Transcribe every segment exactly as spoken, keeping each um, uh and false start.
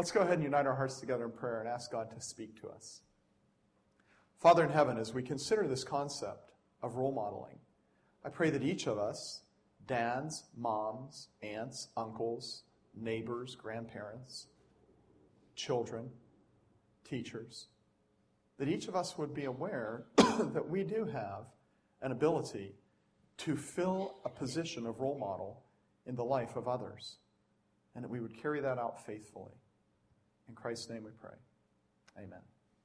Let's go ahead and unite our hearts together in prayer and ask God to speak to us. Father in heaven, as we consider this concept of role modeling, I pray that each of us, dads, moms, aunts, uncles, neighbors, grandparents, children, teachers, that each of us would be aware that we do have an ability to fill a position of role model in the life of others, and that we would carry that out faithfully. In Christ's name we pray. Amen.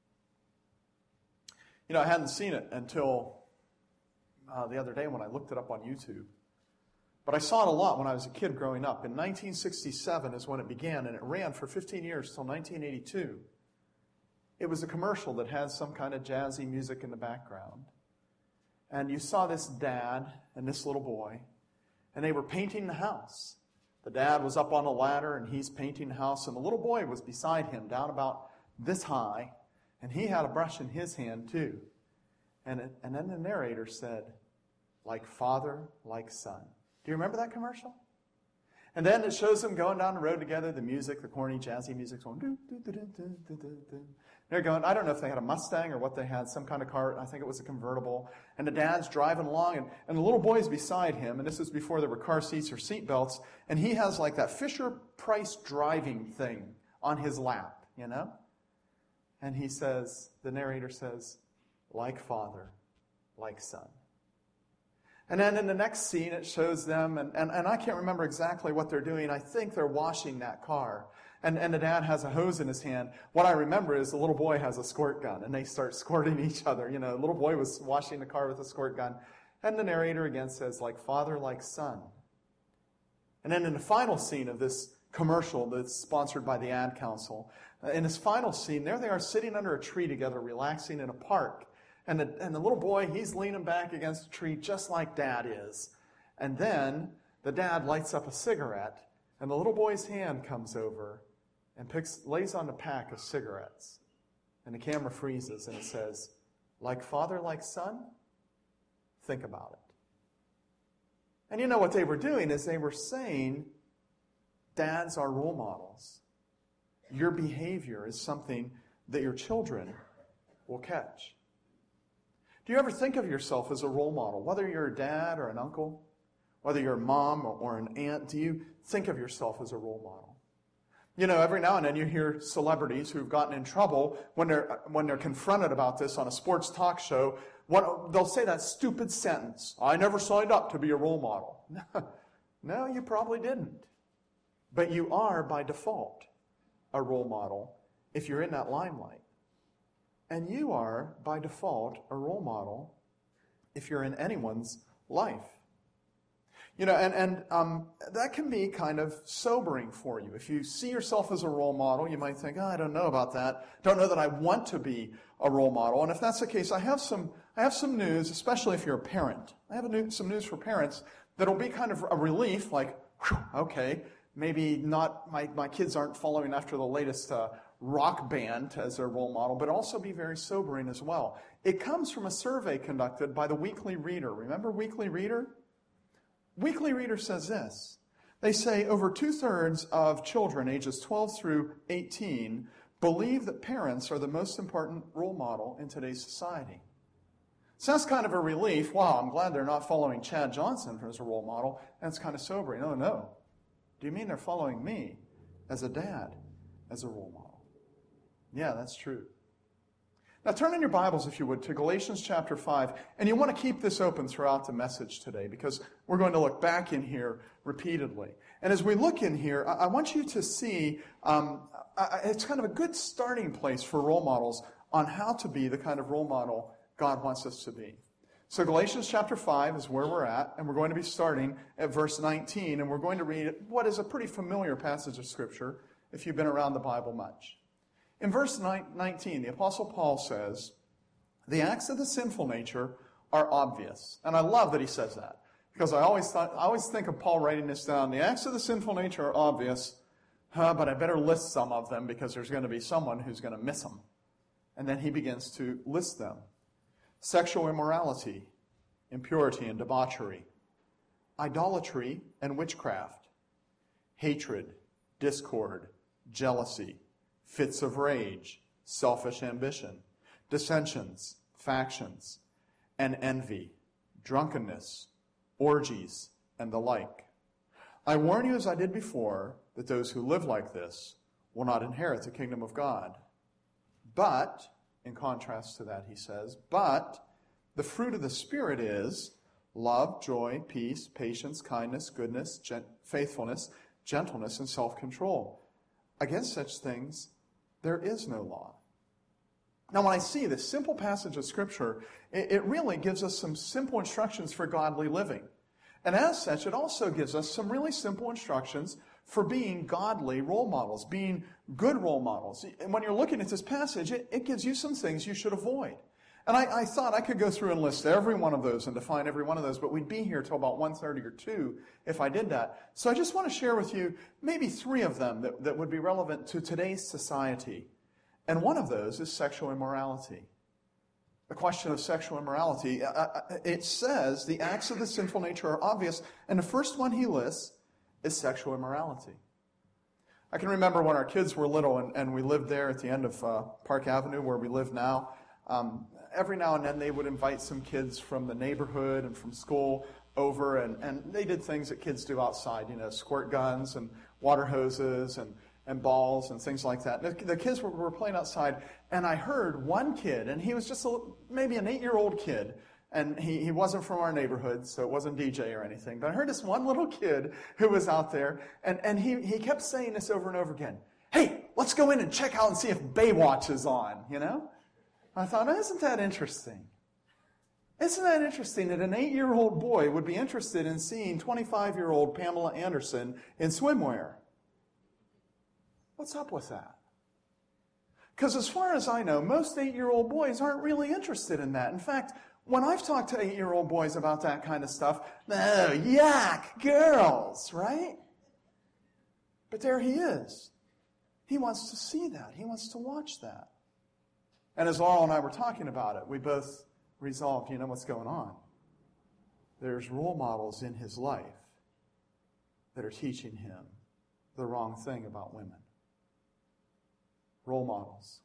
You know, I hadn't seen it until uh, the other day when I looked it up on YouTube. But I saw it a lot when I was a kid growing up. In nineteen sixty-seven is when it began, and it ran for fifteen years till nineteen eighty-two. It was a commercial that had some kind of jazzy music in the background. And you saw this dad and this little boy, and they were painting the house. The dad was up on a ladder, and he's painting the house, and the little boy was beside him, down about this high, and he had a brush in his hand too. And, it, and then the narrator said, like father, like son. Do you remember that commercial? And then it shows them going down the road together, the music, the corny, jazzy music's going, doo, doo, doo, doo, doo, doo, doo, doo. They're going, I don't know if they had a Mustang or what they had, some kind of car, I think it was a convertible. And the dad's driving along, and, and the little boy's beside him, and this is before there were car seats or seat belts, and he has like that Fisher-Price driving thing on his lap, you know? And he says, the narrator says, like father, like son. And then in the next scene, it shows them, and, and, and I can't remember exactly what they're doing. I think they're washing that car. And, and the dad has a hose in his hand. What I remember is the little boy has a squirt gun, and they start squirting each other. You know, the little boy was washing the car with a squirt gun. And the narrator again says, like father, like son. And then in the final scene of this commercial that's sponsored by the Ad Council, in this final scene, there they are sitting under a tree together, relaxing in a park. And the, and the little boy, he's leaning back against the tree just like Dad is. And then the dad lights up a cigarette, and the little boy's hand comes over and picks, lays on the pack of cigarettes. And the camera freezes, and it says, like father, like son? Think about it. And you know what they were doing is they were saying, dads are role models. Your behavior is something that your children will catch. Do you ever think of yourself as a role model? Whether you're a dad or an uncle, whether you're a mom or an aunt, do you think of yourself as a role model? You know, every now and then you hear celebrities who've gotten in trouble when they're when they're confronted about this on a sports talk show. What, they'll say that stupid sentence, I never signed up to be a role model. No, you probably didn't. But you are, by default, a role model if you're in that limelight. And you are, by default, a role model if you're in anyone's life. You know, and, and um, that can be kind of sobering for you. If you see yourself as a role model, you might think, oh, I don't know about that. Don't know that I want to be a role model. And if that's the case, I have some I have some news, especially if you're a parent. I have a new, some news for parents that'll be kind of a relief, like, whew, okay, maybe not, my, my kids aren't following after the latest uh, rock band as their role model, but also be very sobering as well. It comes from a survey conducted by the Weekly Reader. Remember Weekly Reader? Weekly Reader says this. They say over two-thirds of children ages twelve through eighteen believe that parents are the most important role model in today's society. So that's kind of a relief. Wow, I'm glad they're not following Chad Johnson as a role model. And it's kind of sobering. Oh, no. Do you mean they're following me as a dad, as a role model? Yeah, that's true. Now turn in your Bibles, if you would, to Galatians chapter five. And you want to keep this open throughout the message today because we're going to look back in here repeatedly. And as we look in here, I, I want you to see, um, I, it's kind of a good starting place for role models on how to be the kind of role model God wants us to be. So Galatians chapter five is where we're at, and we're going to be starting at verse nineteen, and we're going to read what is a pretty familiar passage of Scripture if you've been around the Bible much. In verse nineteen, the Apostle Paul says, the acts of the sinful nature are obvious. And I love that he says that, because I always thought, I always think of Paul writing this down. The acts of the sinful nature are obvious, huh, but I better list some of them because there's going to be someone who's going to miss them. And then he begins to list them. Sexual immorality, impurity and debauchery, idolatry and witchcraft, hatred, discord, jealousy, fits of rage, selfish ambition, dissensions, factions, and envy, drunkenness, orgies, and the like. I warn you, as I did before, that those who live like this will not inherit the kingdom of God. But, in contrast to that, he says, but the fruit of the Spirit is love, joy, peace, patience, kindness, goodness, gent- faithfulness, gentleness, and self-control. Against such things, there is no law. Now, when I see this simple passage of Scripture, it, it really gives us some simple instructions for godly living. And as such, it also gives us some really simple instructions for being godly role models, being good role models. And when you're looking at this passage, it, it gives you some things you should avoid. And I, I thought I could go through and list every one of those and define every one of those, but we'd be here till about one thirty or two if I did that. So I just want to share with you maybe three of them that, that would be relevant to today's society. And one of those is sexual immorality. The question of sexual immorality. It says the acts of the sinful nature are obvious, and the first one he lists is sexual immorality. I can remember when our kids were little and, and we lived there at the end of uh, Park Avenue where we live now. Um, every now and then they would invite some kids from the neighborhood and from school over, and, and they did things that kids do outside, you know, squirt guns and water hoses and and balls and things like that. The kids were, were playing outside, and I heard one kid, and he was just a, maybe an eight-year-old kid, and he, he wasn't from our neighborhood, so it wasn't D J or anything, but I heard this one little kid who was out there, and, and he, he kept saying this over and over again. Hey, let's go in and check out and see if Baywatch is on, you know? I thought, isn't that interesting? Isn't that interesting that an eight-year-old boy would be interested in seeing twenty-five-year-old Pamela Anderson in swimwear? What's up with that? Because as far as I know, most eight-year-old boys aren't really interested in that. In fact, when I've talked to eight-year-old boys about that kind of stuff, oh, yuck, girls, right? But there he is. He wants to see that. He wants to watch that. And as Laurel and I were talking about it, we both resolved, you know what's going on? There's role models in his life that are teaching him the wrong thing about women. Role models.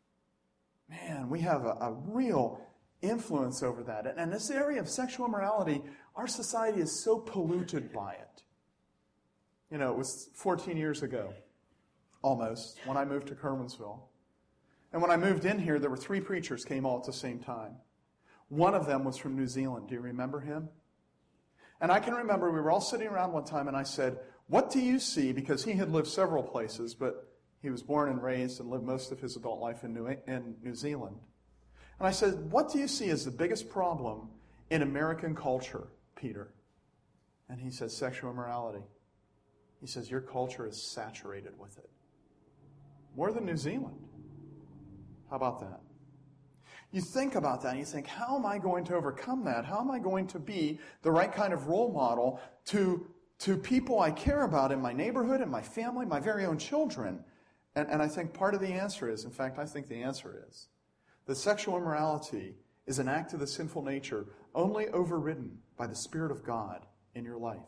Man, we have a, a real influence over that. And, and this area of sexual immorality, our society is so polluted by it. You know, it was fourteen years ago, almost, when I moved to Kerwinsville. And when I moved in here, there were three preachers came all at the same time. One of them was from New Zealand. Do you remember him? And I can remember we were all sitting around one time, and I said, what do you see? Because he had lived several places, but he was born and raised and lived most of his adult life in New, in New Zealand. And I said, what do you see as the biggest problem in American culture, Peter? And he said, sexual immorality. He says, your culture is saturated with it. More than New Zealand. How about that? You think about that and you think, how am I going to overcome that? How am I going to be the right kind of role model to, to people I care about in my neighborhood, in my family, my very own children? And, and I think part of the answer is, in fact, I think the answer is, that sexual immorality is an act of the sinful nature only overridden by the Spirit of God in your life.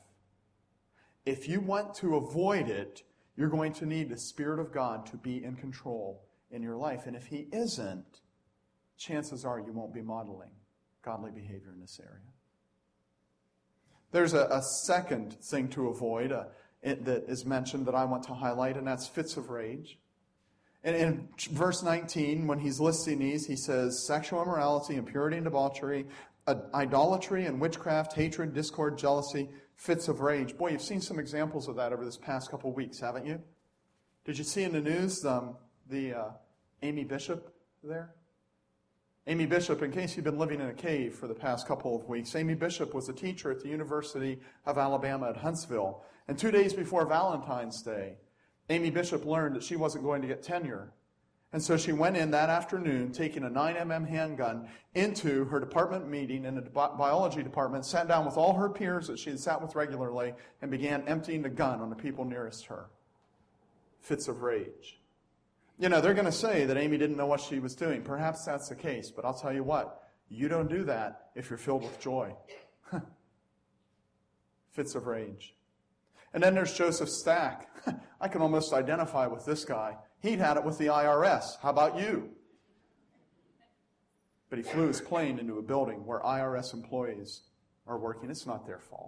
If you want to avoid it, you're going to need the Spirit of God to be in control in your life. And if He isn't, chances are you won't be modeling godly behavior in this area. There's a, a second thing to avoid uh, it, that is mentioned that I want to highlight, and that's fits of rage. And in verse nineteen, when he's listing these, he says, sexual immorality, impurity and debauchery, uh, idolatry and witchcraft, hatred, discord, jealousy, fits of rage. Boy, you've seen some examples of that over this past couple of weeks, haven't you? Did you see in the news um, the uh, Amy Bishop there? Amy Bishop, in case you've been living in a cave for the past couple of weeks, Amy Bishop was a teacher at the University of Alabama at Huntsville. And two days before Valentine's Day, Amy Bishop learned that she wasn't going to get tenure. And so she went in that afternoon, taking a nine millimeter handgun into her department meeting in the biology department, sat down with all her peers that she had sat with regularly, and began emptying the gun on the people nearest her. Fits of rage. You know, they're going to say that Amy didn't know what she was doing. Perhaps that's the case, but I'll tell you what, you don't do that if you're filled with joy. Fits of rage. And then there's Joseph Stack. I can almost identify with this guy. He'd had it with the I R S. How about you? But he flew his plane into a building where I R S employees are working. It's not their fault.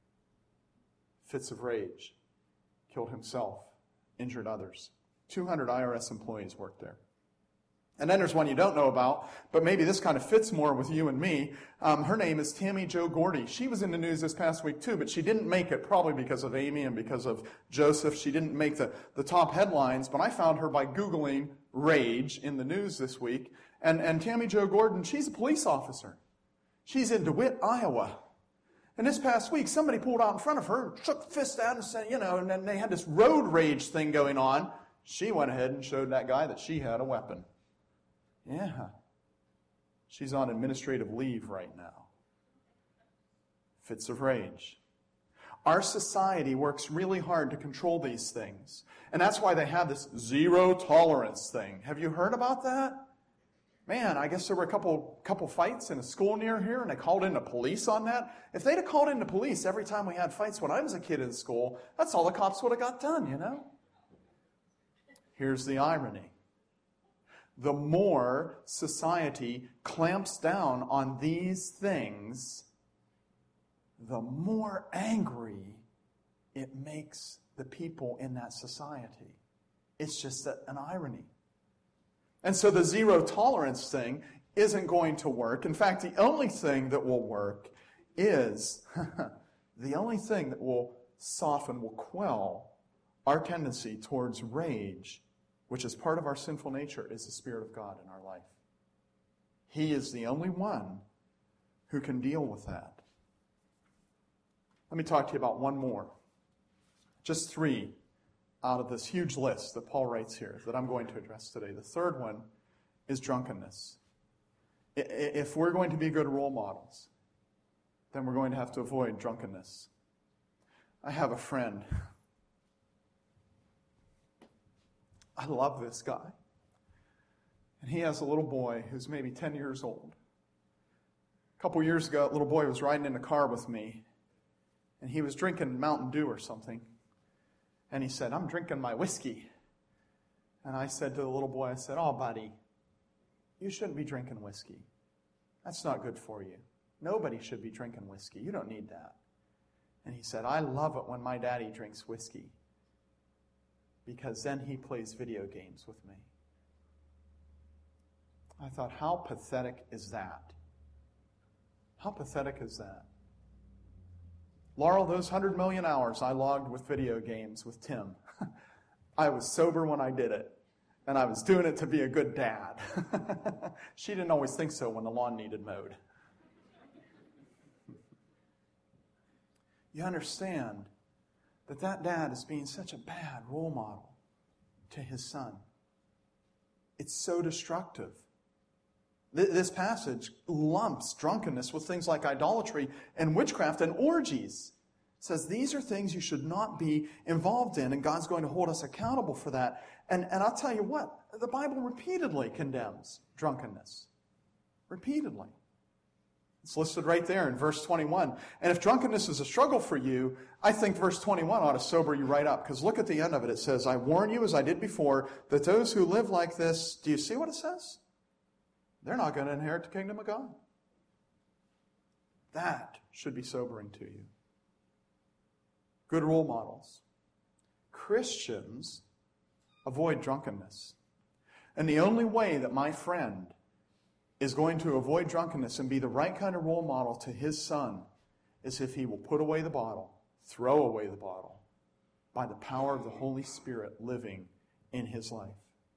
Fits of rage. Killed himself. Injured others. two hundred I R S employees worked there. And then there's one you don't know about, but maybe this kind of fits more with you and me. Um, her name is Tammy Jo Gordy. She was in the news this past week too, but she didn't make it, probably because of Amy and because of Joseph. She didn't make the, the top headlines, but I found her by Googling rage in the news this week. And, and Tammy Jo Gordon, she's a police officer. She's in DeWitt, Iowa. And this past week, somebody pulled out in front of her, shook the fist out and said, you know, and then they had this road rage thing going on. She went ahead and showed that guy that she had a weapon. Yeah. She's on administrative leave right now. Fits of rage. Our society works really hard to control these things. And that's why they have this zero tolerance thing. Have you heard about that? Man, I guess there were a couple couple fights in a school near here, and they called in the police on that. If they'd have called in the police every time we had fights when I was a kid in school, that's all the cops would have got done, you know? Here's the irony. The more society clamps down on these things, the more angry it makes the people in that society. It's just an irony. And so the zero tolerance thing isn't going to work. In fact, the only thing that will work is, the only thing that will soften, will quell our tendency towards rage, which is part of our sinful nature, is the Spirit of God in our life. He is the only one who can deal with that. Let me talk to you about one more. Just three out of this huge list that Paul writes here that I'm going to address today. The third one is drunkenness. If we're going to be good role models, then we're going to have to avoid drunkenness. I have a friend. I love this guy. And he has a little boy who's maybe ten years old. A couple years ago, that little boy was riding in the car with me, and he was drinking Mountain Dew or something. And he said, I'm drinking my whiskey. And I said to the little boy, I said, oh, buddy, you shouldn't be drinking whiskey. That's not good for you. Nobody should be drinking whiskey. You don't need that. And he said, I love it when my daddy drinks whiskey, because then he plays video games with me. I thought, how pathetic is that? How pathetic is that? Laurel, those hundred million hours I logged with video games with Tim, I was sober when I did it, and I was doing it to be a good dad. She didn't always think so when the lawn needed mowed. You understand that that dad is being such a bad role model to his son. It's so destructive. This passage lumps drunkenness with things like idolatry and witchcraft and orgies. It says these are things you should not be involved in, and God's going to hold us accountable for that. And, and I'll tell you what, the Bible repeatedly condemns drunkenness. Repeatedly. It's listed right there in verse twenty-one. And if drunkenness is a struggle for you, I think verse twenty-one ought to sober you right up. Because look at the end of it. It says, I warn you, as I did before, that those who live like this, do you see what it says? They're not going to inherit the kingdom of God. That should be sobering to you. Good role models. Christians avoid drunkenness. And the only way that my friend is going to avoid drunkenness and be the right kind of role model to his son is if he will put away the bottle, throw away the bottle, by the power of the Holy Spirit living in his life.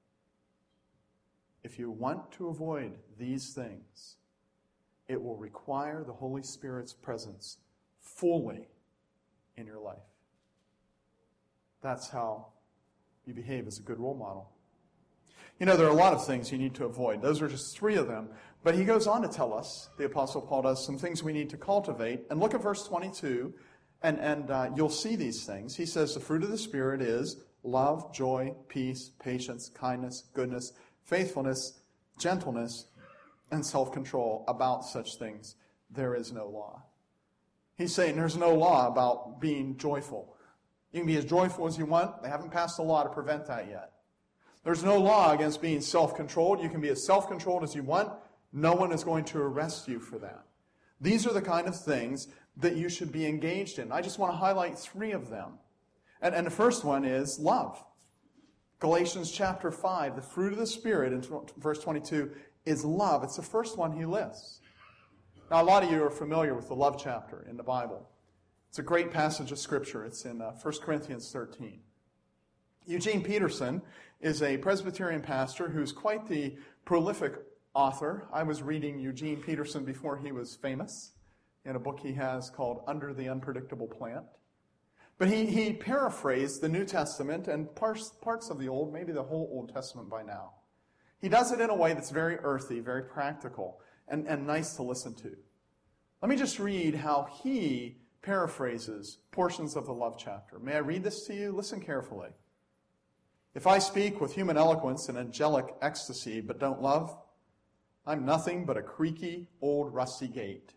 If you want to avoid these things, it will require the Holy Spirit's presence fully in your life. That's how you behave as a good role model. You know, there are a lot of things you need to avoid. Those are just three of them. But he goes on to tell us, the Apostle Paul does, some things we need to cultivate. And look at verse twenty-two, and, and uh, you'll see these things. He says the fruit of the Spirit is love, joy, peace, patience, kindness, goodness, faithfulness, gentleness, and self-control. About such things there is no law. He's saying there's no law about being joyful. You can be as joyful as you want. They haven't passed a law to prevent that yet. There's no law against being self-controlled. You can be as self-controlled as you want. No one is going to arrest you for that. These are the kind of things that you should be engaged in. I just want to highlight three of them. And, and the first one is love. Galatians chapter five, the fruit of the Spirit in verse twenty-two is love. It's the first one he lists. Now, a lot of you are familiar with the love chapter in the Bible. It's a great passage of Scripture. It's in uh, First Corinthians thirteen. Eugene Peterson is a Presbyterian pastor who's quite the prolific author. I was reading Eugene Peterson before he was famous in a book he has called Under the Unpredictable Plant. But he, he paraphrased the New Testament and parts, parts of the Old, maybe the whole Old Testament by now. He does it in a way that's very earthy, very practical, and, and nice to listen to. Let me just read how he paraphrases portions of the love chapter. May I read this to you? Listen carefully. If I speak with human eloquence and angelic ecstasy but don't love, I'm nothing but a creaky, old, rusty gate.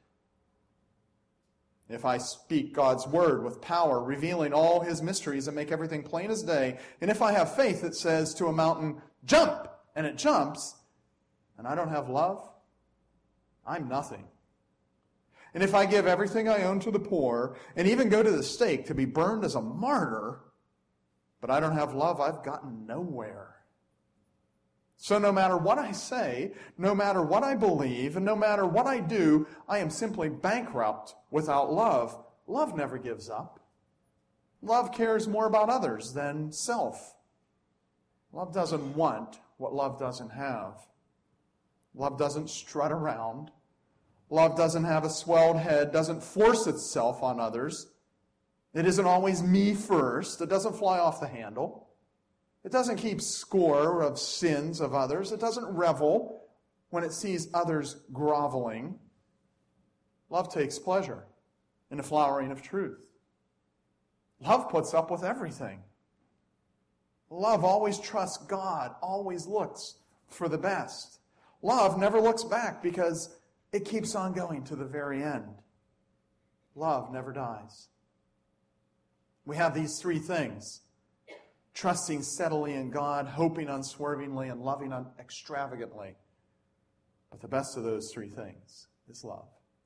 If I speak God's word with power, revealing all his mysteries and make everything plain as day, and if I have faith that says to a mountain, jump, and it jumps, and I don't have love, I'm nothing. And if I give everything I own to the poor, and even go to the stake to be burned as a martyr, but I don't have love, I've gotten nowhere. So no matter what I say, no matter what I believe, and no matter what I do, I am simply bankrupt without love. Love never gives up. Love cares more about others than self. Love doesn't want what love doesn't have. Love doesn't strut around. Love doesn't have a swelled head, doesn't force itself on others. It isn't always me first. It doesn't fly off the handle. It doesn't keep score of sins of others. It doesn't revel when it sees others groveling. Love takes pleasure in the flowering of truth. Love puts up with everything. Love always trusts God, always looks for the best. Love never looks back because it keeps on going to the very end. Love never dies. We have these three things. Trusting steadily in God, hoping unswervingly, and loving un- extravagantly. But the best of those three things is love.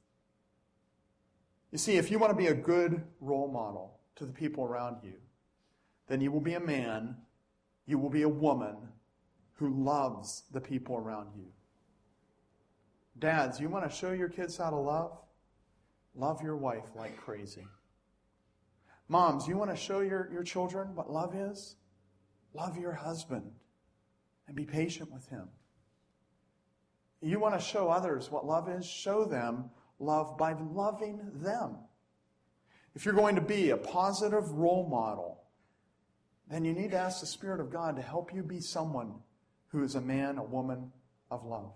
You see, if you want to be a good role model to the people around you, then you will be a man, you will be a woman who loves the people around you. Dads, you want to show your kids how to love? Love your wife like crazy. Moms, you want to show your, your children what love is? Love your husband and be patient with him. You want to show others what love is? Show them love by loving them. If you're going to be a positive role model, then you need to ask the Spirit of God to help you be someone who is a man, a woman of love.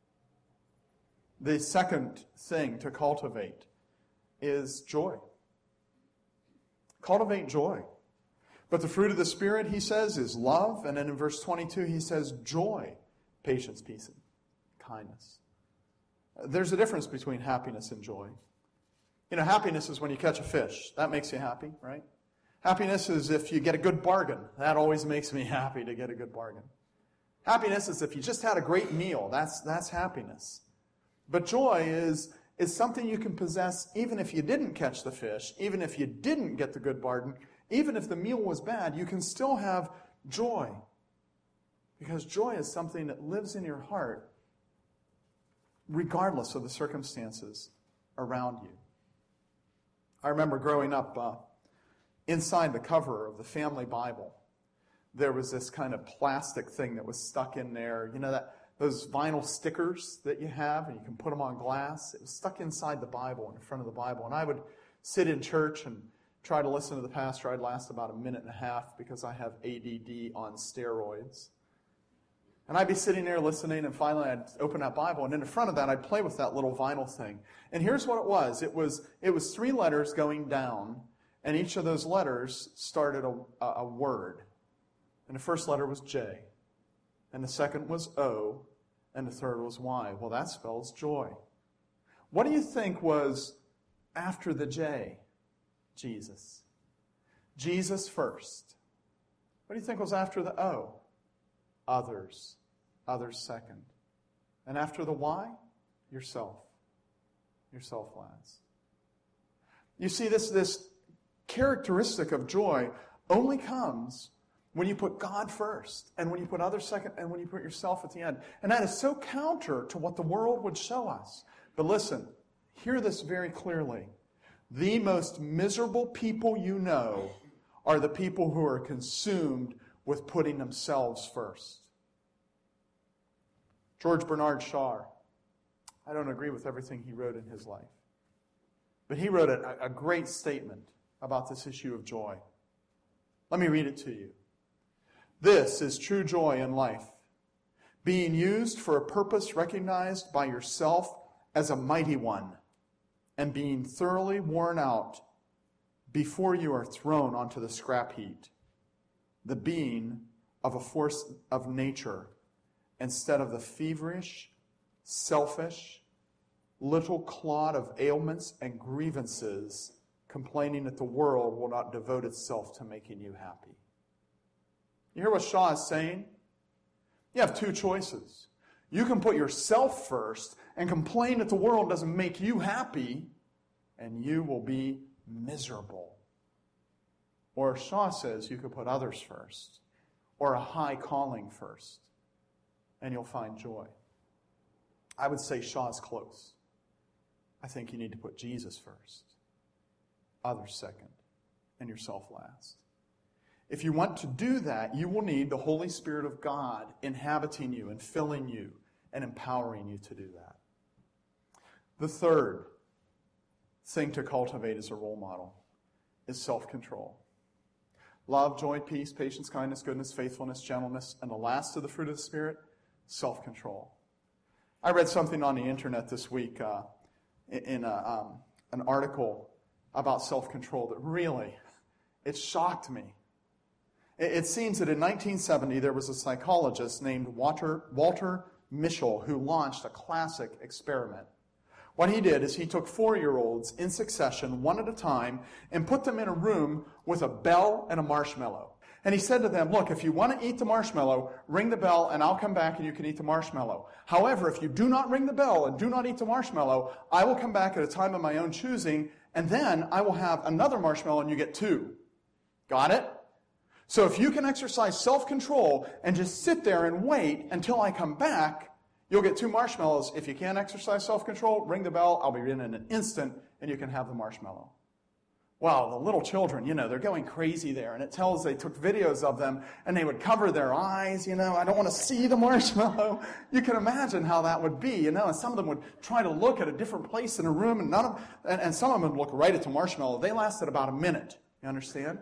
The second thing to cultivate is joy. Cultivate joy. But the fruit of the Spirit, he says, is love. And then in verse twenty-two, he says joy, patience, peace, and kindness. There's a difference between happiness and joy. You know, happiness is when you catch a fish. That makes you happy, right? Happiness is if you get a good bargain. That always makes me happy to get a good bargain. Happiness is if you just had a great meal. That's, that's happiness. But joy is, is something you can possess even if you didn't catch the fish, even if you didn't get the good bargain, even if the meal was bad, you can still have joy. Because joy is something that lives in your heart regardless of the circumstances around you. I remember growing up uh, inside the cover of the family Bible, there was this kind of plastic thing that was stuck in there. You know, that those vinyl stickers that you have, and you can put them on glass. It was stuck inside the Bible, in front of the Bible. And I would sit in church and try to listen to the pastor. I'd last about a minute and a half because I have A D D on steroids. And I'd be sitting there listening, and finally I'd open that Bible, and in front of that I'd play with that little vinyl thing. And here's what it was. It was it was three letters going down, and each of those letters started a, a, a word. And the first letter was J, and the second was O, and the third was Y. Well, that spells joy. What do you think was after the J? Jesus. Jesus first. What do you think was after the O? others. Others second. And after the why, yourself. Yourself last. You see, this, this characteristic of joy only comes when you put God first, and when you put others second, and when you put yourself at the end. And that is so counter to what the world would show us. But listen, hear this very clearly. The most miserable people you know are the people who are consumed with putting themselves first. George Bernard Shaw, I don't agree with everything he wrote in his life, but he wrote a, a great statement about this issue of joy. Let me read it to you. This is true joy in life, being used for a purpose recognized by yourself as a mighty one, and being thoroughly worn out before you are thrown onto the scrap heap, the being of a force of nature instead of the feverish, selfish, little clod of ailments and grievances complaining that the world will not devote itself to making you happy. You hear what Shaw is saying? You have two choices. You can put yourself first and complain that the world doesn't make you happy, and you will be miserable. Or Shaw says you could put others first, or a high calling first, and you'll find joy. I would say Shaw's close. I think you need to put Jesus first, others second, and yourself last. If you want to do that, you will need the Holy Spirit of God inhabiting you and filling you and empowering you to do that. The third thing to cultivate as a role model is self-control. Love, joy, peace, patience, kindness, goodness, faithfulness, gentleness, and the last of the fruit of the Spirit, self-control. I read something on the internet this week uh, in a, um, an article about self-control that really, it shocked me. It, it seems that in nineteen seventy there was a psychologist named Walter, Walter Mischel who launched a classic experiment. What he did is he took four-year-olds in succession, one at a time, and put them in a room with a bell and a marshmallow. And he said to them, look, if you want to eat the marshmallow, ring the bell and I'll come back and you can eat the marshmallow. However, if you do not ring the bell and do not eat the marshmallow, I will come back at a time of my own choosing, and then I will have another marshmallow and you get two. Got it? So if you can exercise self-control and just sit there and wait until I come back, you'll get two marshmallows. If you can't exercise self-control, ring the bell. I'll be in in an instant, and you can have the marshmallow. Wow, the little children, you know, they're going crazy there. And it tells they took videos of them, and they would cover their eyes, you know. I don't want to see the marshmallow. You can imagine how that would be, you know. And some of them would try to look at a different place in a room, and none of, and, and some of them would look right at the marshmallow. They lasted about a minute. You understand?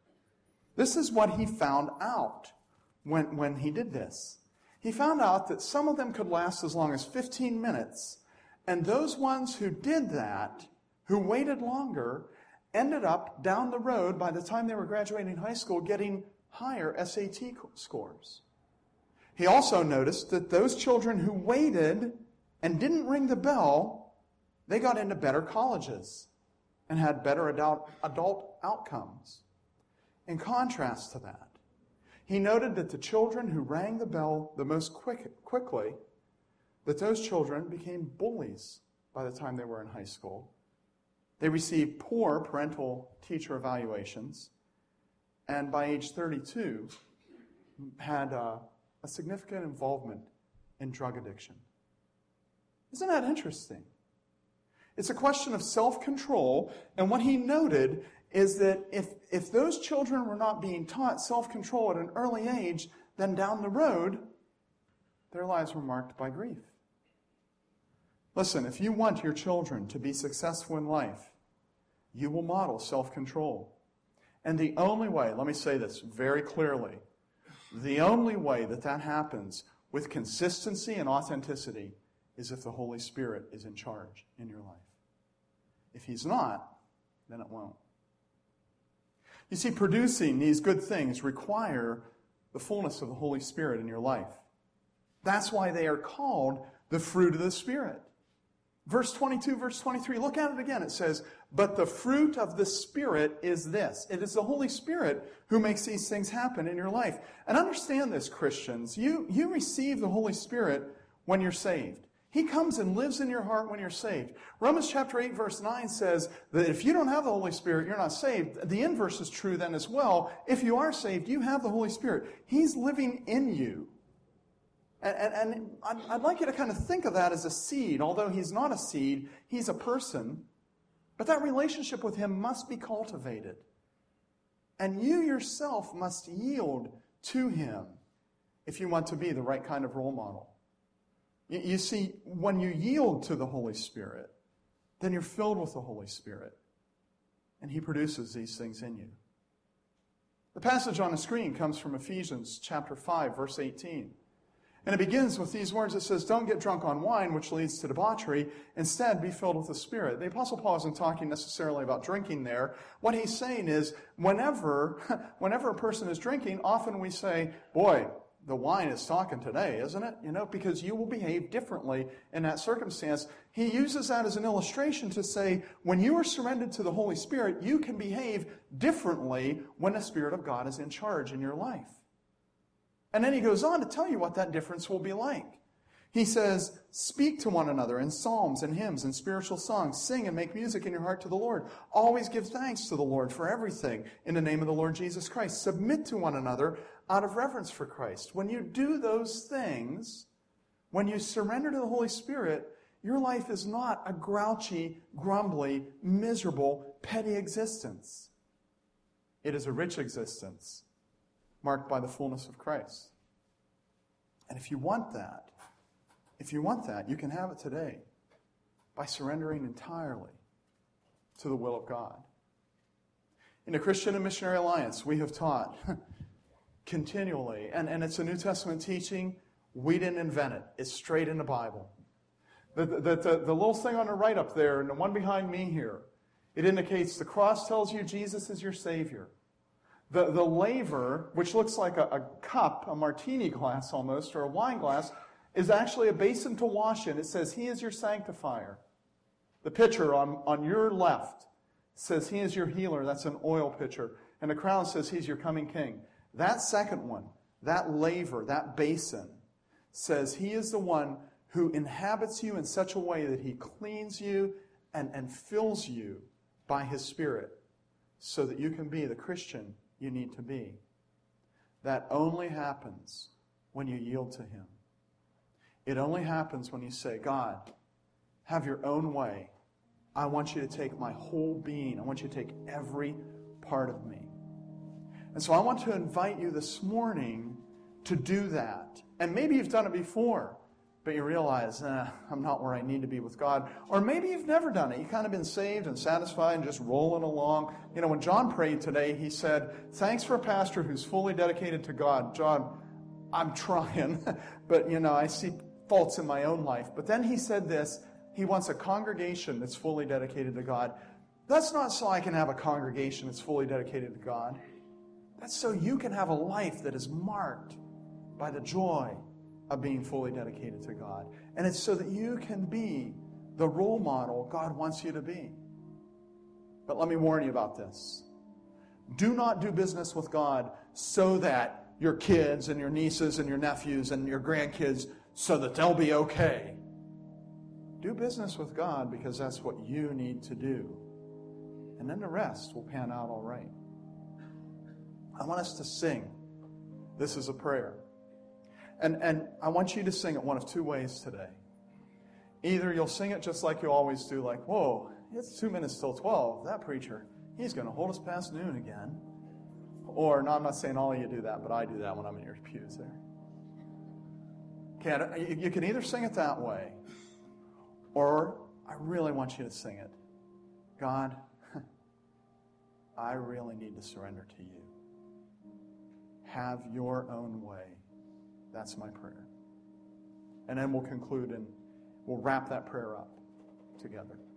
This is what he found out when, when he did this. He found out that some of them could last as long as fifteen minutes, and those ones who did that, who waited longer, ended up down the road by the time they were graduating high school getting higher S A T scores. He also noticed that those children who waited and didn't ring the bell, they got into better colleges and had better adult, adult outcomes. In contrast to that, he noted that the children who rang the bell the most quick, quickly, that those children became bullies by the time they were in high school. They received poor parental teacher evaluations, and by age thirty-two, had uh, a significant involvement in drug addiction. Isn't that interesting? It's a question of self-control, and what he noted is that if, if those children were not being taught self-control at an early age, then down the road, their lives were marked by grief. Listen, if you want your children to be successful in life, you will model self-control. And the only way, let me say this very clearly, the only way that that happens with consistency and authenticity is if the Holy Spirit is in charge in your life. If He's not, then it won't. You see, producing these good things require the fullness of the Holy Spirit in your life. That's why they are called the fruit of the Spirit. Verse twenty-two, verse twenty-three, look at it again. It says, but the fruit of the Spirit is this. It is the Holy Spirit who makes these things happen in your life. And understand this, Christians. You, you receive the Holy Spirit when you're saved. He comes and lives in your heart when you're saved. Romans chapter eight, verse nine says that if you don't have the Holy Spirit, you're not saved. The inverse is true then as well. If you are saved, you have the Holy Spirit. He's living in you. And, and, and I'd, I'd like you to kind of think of that as a seed. Although he's not a seed, he's a person. But that relationship with him must be cultivated. And you yourself must yield to him if you want to be the right kind of role model. You, you see, when you yield to the Holy Spirit, then you're filled with the Holy Spirit. And he produces these things in you. The passage on the screen comes from Ephesians chapter five, verse eighteen. And it begins with these words. It says, don't get drunk on wine, which leads to debauchery. Instead, be filled with the Spirit. The Apostle Paul isn't talking necessarily about drinking there. What he's saying is, whenever, whenever a person is drinking, often we say, boy, the wine is talking today, isn't it? You know, because you will behave differently in that circumstance. He uses that as an illustration to say, when you are surrendered to the Holy Spirit, you can behave differently when the Spirit of God is in charge in your life. And then he goes on to tell you what that difference will be like. He says, speak to one another in psalms and hymns and spiritual songs. Sing and make music in your heart to the Lord. Always give thanks to the Lord for everything in the name of the Lord Jesus Christ. Submit to one another out of reverence for Christ. When you do those things, when you surrender to the Holy Spirit, your life is not a grouchy, grumbly, miserable, petty existence. It is a rich existence, marked by the fullness of Christ. And if you want that, if you want that, you can have it today by surrendering entirely to the will of God. In the Christian and Missionary Alliance, we have taught continually, and, and it's a New Testament teaching. We didn't invent it. It's straight in the Bible. The, the, the, the little thing on the right up there, and the one behind me here, it indicates the cross tells you Jesus is your Savior. The, the laver, which looks like a, a cup, a martini glass almost, or a wine glass, is actually a basin to wash in. It says, He is your sanctifier. The pitcher on, on your left says, He is your healer. That's an oil pitcher. And the crown says, He's your coming king. That second one, that laver, that basin, says He is the one who inhabits you in such a way that He cleans you and, and fills you by His Spirit so that you can be the Christian you need to be. That only happens when you yield to Him. It only happens when you say, God, have your own way. I want you to take my whole being. I want you to take every part of me. And so I want to invite you this morning to do that. And maybe you've done it before, but you realize, eh, I'm not where I need to be with God. Or maybe you've never done it. You've kind of been saved and satisfied and just rolling along. You know, when John prayed today, he said, thanks for a pastor who's fully dedicated to God. John, I'm trying, but, you know, I see faults in my own life. But then he said this, he wants a congregation that's fully dedicated to God. That's not so I can have a congregation that's fully dedicated to God. That's so you can have a life that is marked by the joy of being fully dedicated to God. And it's so that you can be the role model God wants you to be. But let me warn you about this. Do not do business with God so that your kids and your nieces and your nephews and your grandkids, so that they'll be okay. Do business with God because that's what you need to do. And then the rest will pan out all right. I want us to sing. This is a prayer. And, and I want you to sing it one of two ways today. Either you'll sing it just like you always do, like, whoa, it's two minutes till twelve. That preacher, he's going to hold us past noon again. Or, no, I'm not saying all of you do that, but I do that when I'm in your pews there. Okay, you can either sing it that way, or I really want you to sing it. God, I really need to surrender to you. Have your own way. That's my prayer. And then we'll conclude and we'll wrap that prayer up together.